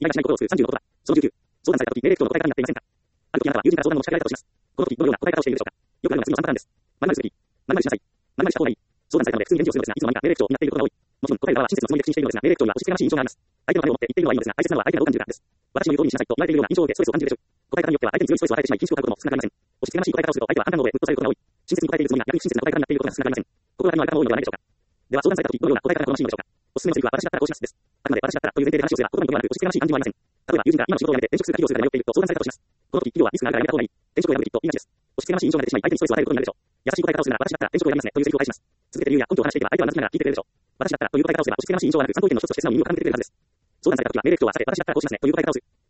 意外としないことをする36言葉。その19、相談された時、命令口調の答え方になっていませんか？ある時あなたは友人から相談の持ちかけられたとします。この時、どのような答え方をしているでしょうか？よくあるのが次の3パターンです。〇〇するべき、〇〇しなさい、〇〇した方がいい。相談されたので普通に返事をするのですが、いつの間にか命令口調になっていることが多い。もちろん答える側は親切のつもりで口にしているのですが、命令口調には押し付けがましい印象があります。相手のためを思って言っているのはいいのですが、大切なのは相手がどう感じるかです。私の言う通りにしなさいと言われているような印象を受け、ストレスを感じるでしょう。答え方によっては相手に強いストレスを与えてしまい、緊張感を抱くことも少なくありません。押し付けがましい答え方をすると相手は判断能でぶっとされることが多い。親切に答えているつもりが逆に不親切な答え方になっていることが少なくありません。心当たりのある方も多いのではないでしょうか。では相談された時、どのような答え方が好ましいのでしょうか。おすすめのセリフは私だったらこうしますです。あくまで私だったらという前提で話をすれば、言葉にとどまる押し付けがましい感じもありません。例えば友人が今の仕事を辞めて転職するか企業をするかで迷っていると相談されたとします。この時、企業はリスクがあるからやめた方がいい。転職をやめるきっと命です。押し付けがましい印象が出てしまい、相手にストレスを与えることになるでしょう。優しい答え方をするなら私だったら転職をやめますねというセリフを返します。続けて理由や根拠を話していけば相手はうなずきながら聞いてくれるでしょう。私だったらという答え方をすれば押し付けがましい印象はなく参考意見の一つとして素直に耳を傾けてくれるはずです。相談された時は命令口調は避け、私だったらこうしますねという答え方をする。